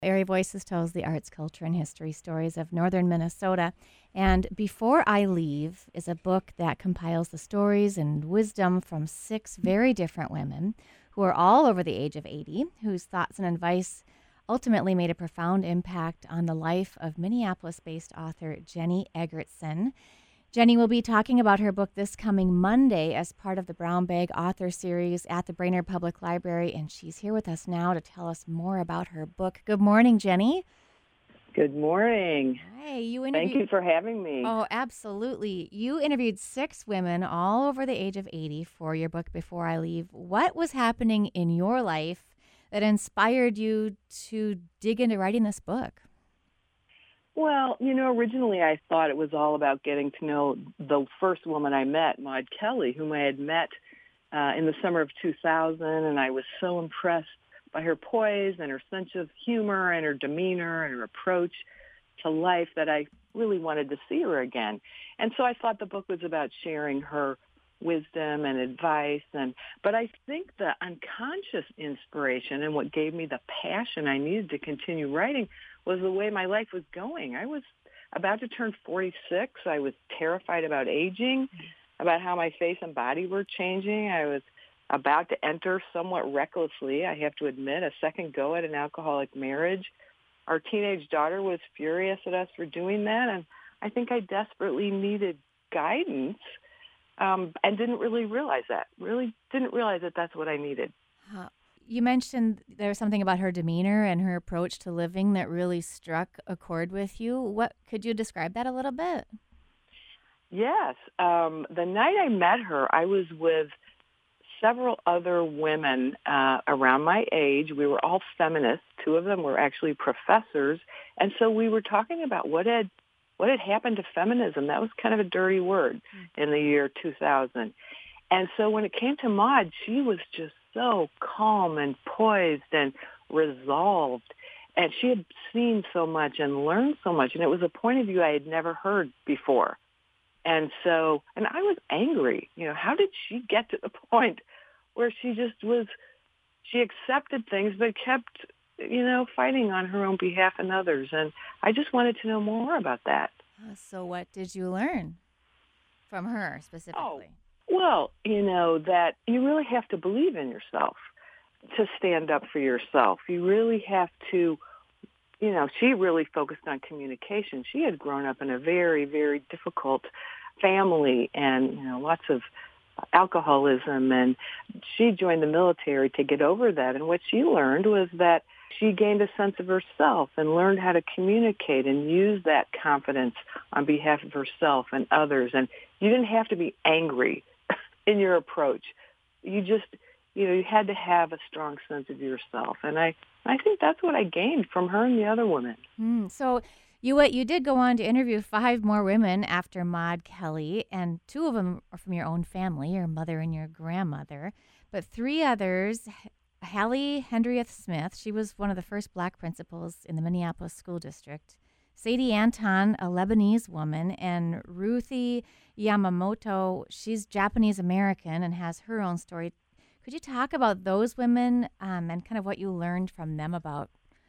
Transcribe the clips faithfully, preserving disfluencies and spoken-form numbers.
Airy Voices tells the arts, culture, and history stories of northern Minnesota. And Before I Leave is a book that compiles the stories and wisdom from six very different women who are all over the age of eighty, whose thoughts and advice ultimately made a profound impact on the life of Minneapolis-based author Jenny Egertson. Jenny will be talking about her book this coming Monday as part of the Brown Bag Author Series at the Brainerd Public Library, and she's here with us now to tell us more about her book. Good morning, Jenny. Good morning. Hi, you Thank interviewed. you for having me. Oh, absolutely. You interviewed six women all over the age of eighty for your book Before I Leave. What was happening in your life that inspired you to dig into writing this book? Well, you know, originally I thought it was all about getting to know the first woman I met, Maud Kelly, whom I had met uh, in the summer of two thousand, and I was so impressed by her poise and her sense of humor and her demeanor and her approach to life that I really wanted to see her again. And so I thought the book was about sharing her wisdom and advice. And but I think the unconscious inspiration and what gave me the passion I needed to continue writing was the way my life was going. I was about to turn forty-six. I was terrified about aging, about how my face and body were changing. I was about to enter somewhat recklessly, I have to admit, a second go at an alcoholic marriage. Our teenage daughter was furious at us for doing that, and I think I desperately needed guidance um, and didn't really realize that. Really didn't realize that that's what I needed. Uh, you mentioned there was something about her demeanor and her approach to living that really struck a chord with you. What could you describe that a little bit? Yes. Um, the night I met her, I was with several other women uh, around my age. We were all feminists. Two of them were actually professors. And so we were talking about what had what had happened to feminism. That was kind of a dirty word mm. in the year two thousand. And so when it came to Maud, she was just so calm and poised and resolved. And she had seen so much and learned so much. And it was a point of view I had never heard before. And so, and I was angry. You know, how did she get to the point where she just was, she accepted things but kept, you know, fighting on her own behalf and others. And I just wanted to know more about that. Uh, so what did you learn from her specifically? Oh, well, you know, that you really have to believe in yourself to stand up for yourself. You really have to, you know, she really focused on communication. She had grown up in a very, very difficult family and, you know, lots of alcoholism, and she joined the military to get over that. And what she learned was that she gained a sense of herself and learned how to communicate and use that confidence on behalf of herself and others. And you didn't have to be angry in your approach. You just, you know, you had to have a strong sense of yourself. And I, I think that's what I gained from her and the other women. Mm, so you uh, you did go on to interview five more women after Maud Kelly, and two of them are from your own family, your mother and your grandmother. But three others, Hallie Hendrieth Smith, she was one of the first black principals in the Minneapolis School District. Sadie Anton, a Lebanese woman, and Ruthie Yamamoto, she's Japanese-American and has her own story. Could you talk about those women um, and kind of what you learned from them about,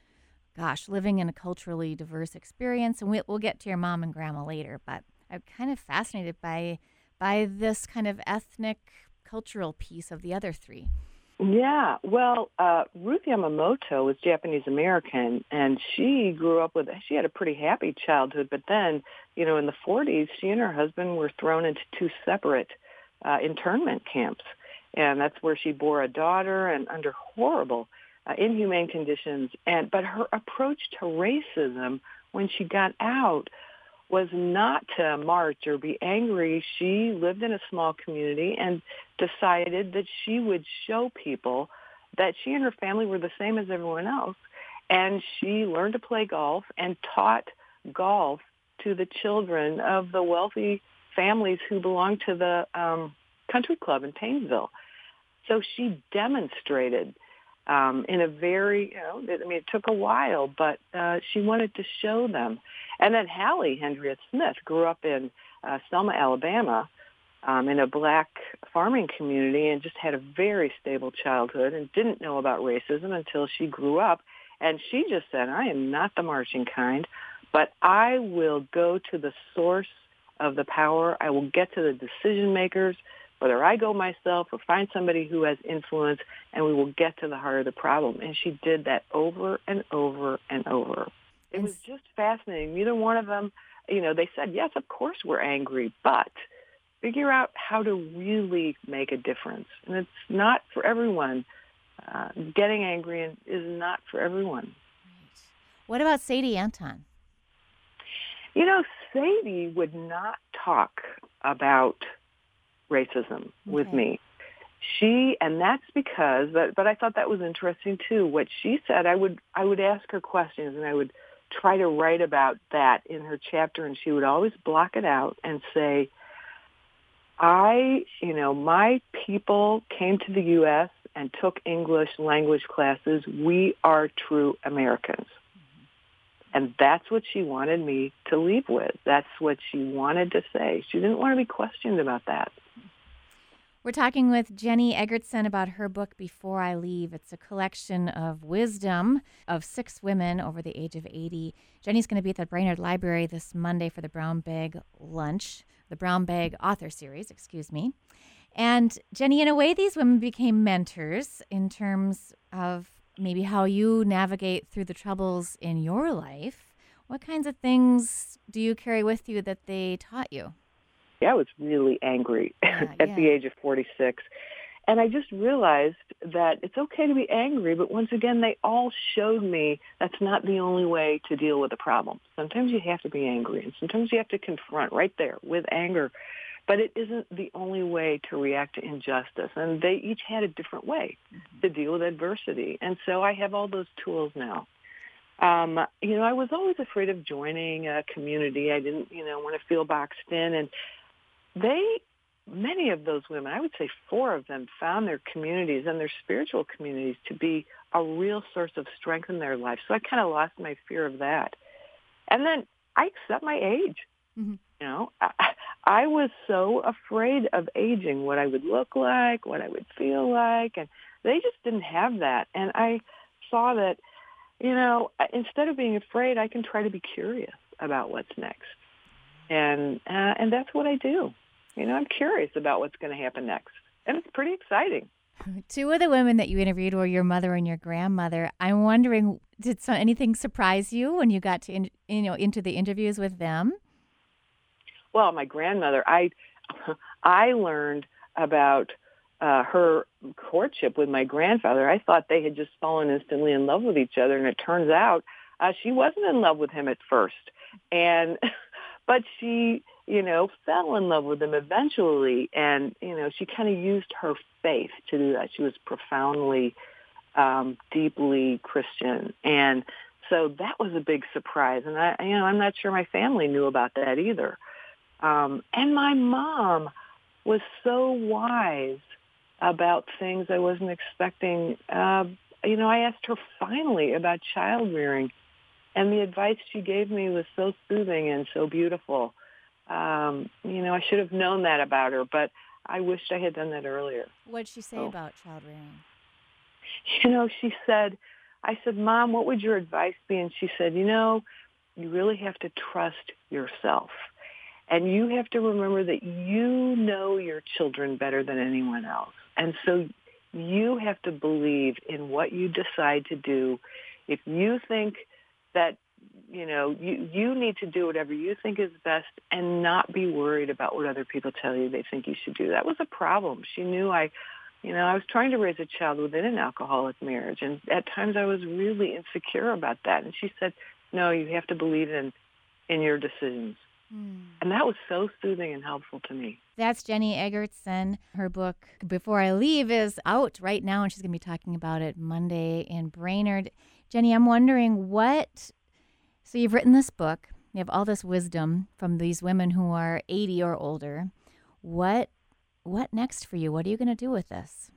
gosh, living in a culturally diverse experience? And we, we'll get to your mom and grandma later, but I'm kind of fascinated by by this kind of ethnic, cultural piece of the other three. Yeah, well, uh, Ruth Yamamoto was Japanese-American, and she grew up with, she had a pretty happy childhood, but then, you know, in the forties, she and her husband were thrown into two separate uh, internment camps. And that's where she bore a daughter and under horrible, uh, inhumane conditions. And but her approach to racism when she got out was not to march or be angry. She lived in a small community and decided that she would show people that she and her family were the same as everyone else. And she learned to play golf and taught golf to the children of the wealthy families who belonged to the um, country club in Paynesville. So she demonstrated um, in a very, you know, I mean, it took a while, but uh, she wanted to show them. And then Hallie Hendrieth Smith grew up in uh, Selma, Alabama, um, in a black farming community and just had a very stable childhood and didn't know about racism until she grew up And she just said, I am not the marching kind, but I will go to the source of the power. I will get to the decision makers, whether I go myself or find somebody who has influence, and we will get to the heart of the problem. And she did that over and over and over. It was just fascinating. Neither one of them, you know, they said, yes, of course we're angry, but figure out how to really make a difference. And it's not for everyone. Uh, getting angry is not for everyone. What about Sadie Anton? You know, Sadie would not talk about racism okay. with me. She, and that's because, but, but I thought that was interesting too. What she said, I would, I would ask her questions and I would try to write about that in her chapter, and she would always block it out and say, I, you know, my people came to the U S and took English language classes. We are true Americans. Mm-hmm. And that's what she wanted me to leave with. That's what she wanted to say. She didn't want to be questioned about that. We're talking with Jenny Egertson about her book, Before I Leave. It's a collection of wisdom of six women over the age of eighty. Jenny's going to be at the Brainerd Library this Monday for the Brown Bag Lunch, the Brown Bag Author Series, excuse me. And Jenny, in a way, these women became mentors in terms of maybe how you navigate through the troubles in your life. What kinds of things do you carry with you that they taught you? I was really angry yeah, at yeah. the age of forty-six. And I just realized that it's okay to be angry, but once again, they all showed me that's not the only way to deal with a problem. Sometimes you have to be angry, and sometimes you have to confront right there with anger. But it isn't the only way to react to injustice. And they each had a different way mm-hmm. to deal with adversity. And so I have all those tools now. Um, you know, I was always afraid of joining a community. I didn't, you know, want to feel boxed in. And they, many of those women, I would say four of them, found their communities and their spiritual communities to be a real source of strength in their life. So I kind of lost my fear of that. And then I accept my age. Mm-hmm. You know, I, I was so afraid of aging, what I would look like, what I would feel like, and they just didn't have that. And I saw that, you know, instead of being afraid, I can try to be curious about what's next. And uh, and that's what I do. You know, I'm curious about what's going to happen next. And it's pretty exciting. Two of the women that you interviewed were your mother and your grandmother. I'm wondering, did so, anything surprise you when you got to, in, you know, into the interviews with them? Well, my grandmother, I, I learned about uh, her courtship with my grandfather. I thought they had just fallen instantly in love with each other, and it turns out uh, she wasn't in love with him at first. And but she, you know, fell in love with him eventually, and, you know, she kind of used her faith to do that. She was profoundly, um, deeply Christian, and so that was a big surprise. And I, you know, I'm not sure my family knew about that either. Um, and my mom was so wise about things I wasn't expecting. Uh, you know, I asked her finally about child rearing, and the advice she gave me was so soothing and so beautiful. Um, you know, I should have known that about her, but I wished I had done that earlier. What did she say so, about child rearing? You know, she said, I said, Mom, what would your advice be? And she said, you know, you really have to trust yourself. And you have to remember that you know your children better than anyone else. And so you have to believe in what you decide to do. If you think that, you know, you, you need to do whatever you think is best and not be worried about what other people tell you they think you should do. That was a problem. She knew I, you know, I was trying to raise a child within an alcoholic marriage. And at times I was really insecure about that. And she said, no, you have to believe in, in your decisions. Mm. And that was so soothing and helpful to me. That's Jenny Egertson. Her book, Before I Leave, is out right now, and she's going to be talking about it Monday in Brainerd. Jenny, I'm wondering what, so you've written this book, you have all this wisdom from these women who are eighty or older. What, what next for you? What are you going to do with this?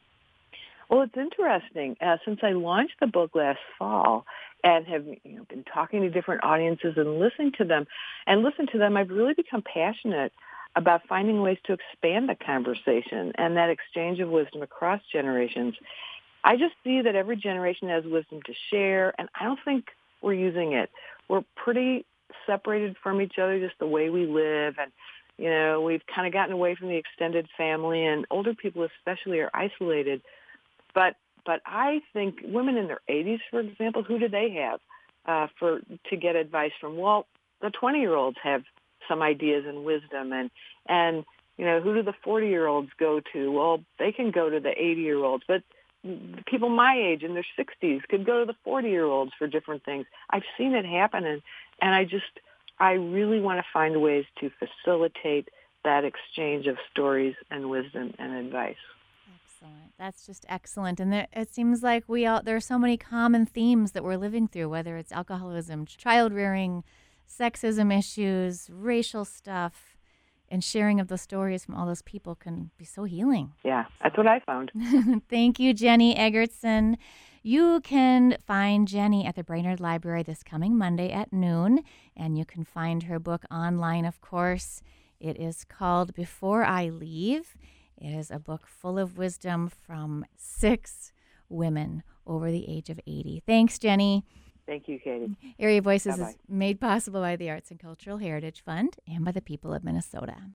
Well, it's interesting. Uh, since I launched the book last fall and have you know, been talking to different audiences and listening to them, and listen to them, I've really become passionate about finding ways to expand the conversation and that exchange of wisdom across generations. I just see that every generation has wisdom to share, and I don't think we're using it. We're pretty separated from each other, just the way we live, and you know, we've kind of gotten away from the extended family, and older people especially are isolated. But but I think women in their eighties, for example, who do they have uh, for to get advice from? Well, the twenty-year-olds have some ideas and wisdom, and and you know, who do the forty-year-olds go to? Well, they can go to the eighty-year-olds, but people my age in their sixties could go to the forty-year-olds for different things. I've seen it happen, and, and I just, I really want to find ways to facilitate that exchange of stories and wisdom and advice. Excellent. That's just excellent. And there, it seems like we all, there are so many common themes that we're living through, whether it's alcoholism, child rearing, sexism issues, racial stuff. And sharing of those stories from all those people can be so healing. Yeah, that's what I found. Thank you, Jenny Egertson. You can find Jenny at the Brainerd Library this coming Monday at noon, and you can find her book online, of course. It is called Before I Leave. It is a book full of wisdom from six women over the age of eighty. Thanks, Jenny. Thank you, Katie. Area Voices Bye-bye. is made possible by the Arts and Cultural Heritage Fund and by the people of Minnesota.